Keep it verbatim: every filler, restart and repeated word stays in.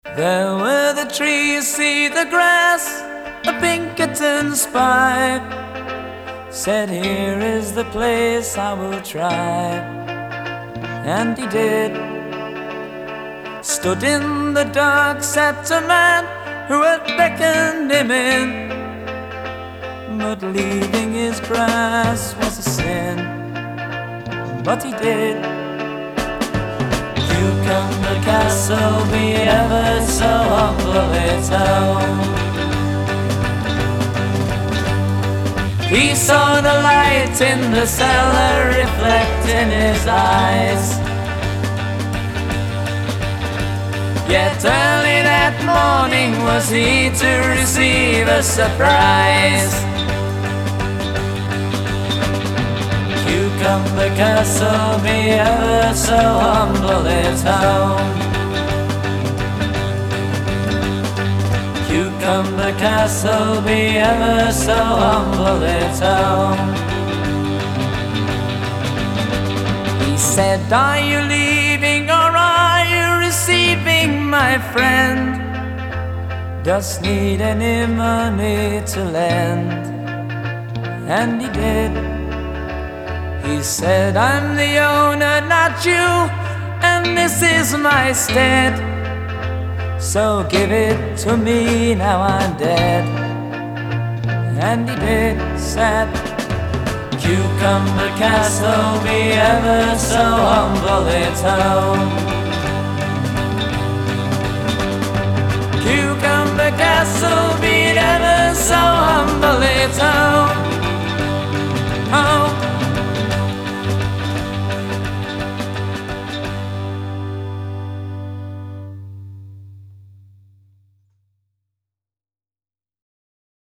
There were the trees, see the grass, a Pinkerton spy. Said, here is the place I will try. And he did. Stood in the dark, sat a man who had beckoned him in. But leaving his grass was a sin. But he did. Cucumber Castle, be ever so humble its home. He saw the light in the cellar reflect in his eyes. Yet early that morning was he to receive a surprise. Cucumber Castle, be ever so humble its home. Cucumber Castle, be ever so humble its home. He said, are you leaving or are you receiving, my friend? Dost need any money to lend? And he did. He said, I'm the owner, not you, and this is my stead. So give it to me, now I'm dead. And he did. Said, Cucumber Castle, be ever so humble its home.